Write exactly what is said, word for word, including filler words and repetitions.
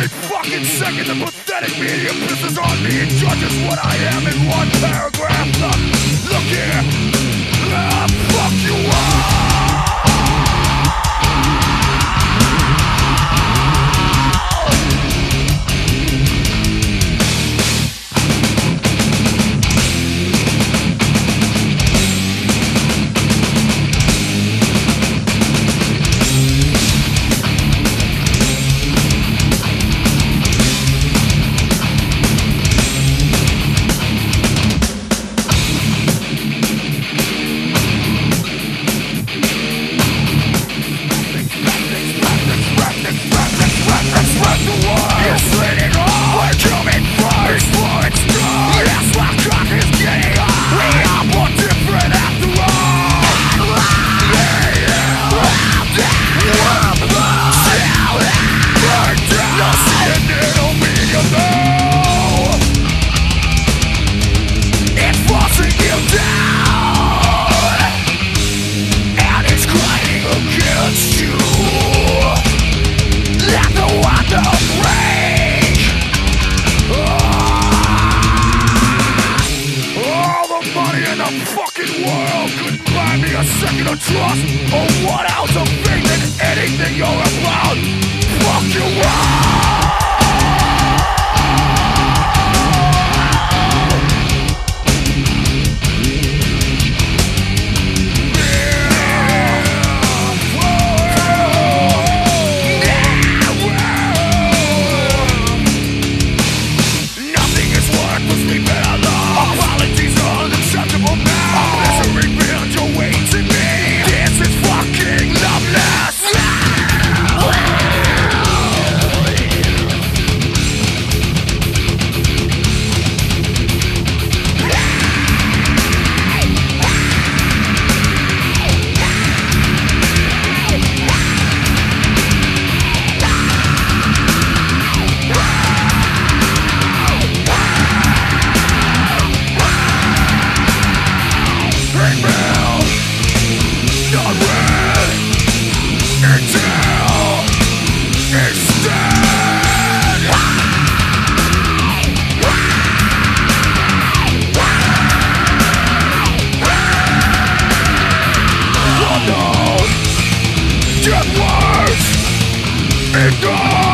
fucking second the pathetic media pisses on me and judges what I am in one paragraph. Uh, look here, uh, fuck you all. Fucking world couldn't buy me a second of trust or one ounce of faith in anything you're about. Fuck you all. Nothing is worth me better love. Apologies are unacceptable now. Misery builds your weight in me. This is fucking loveless. Just words. It goes.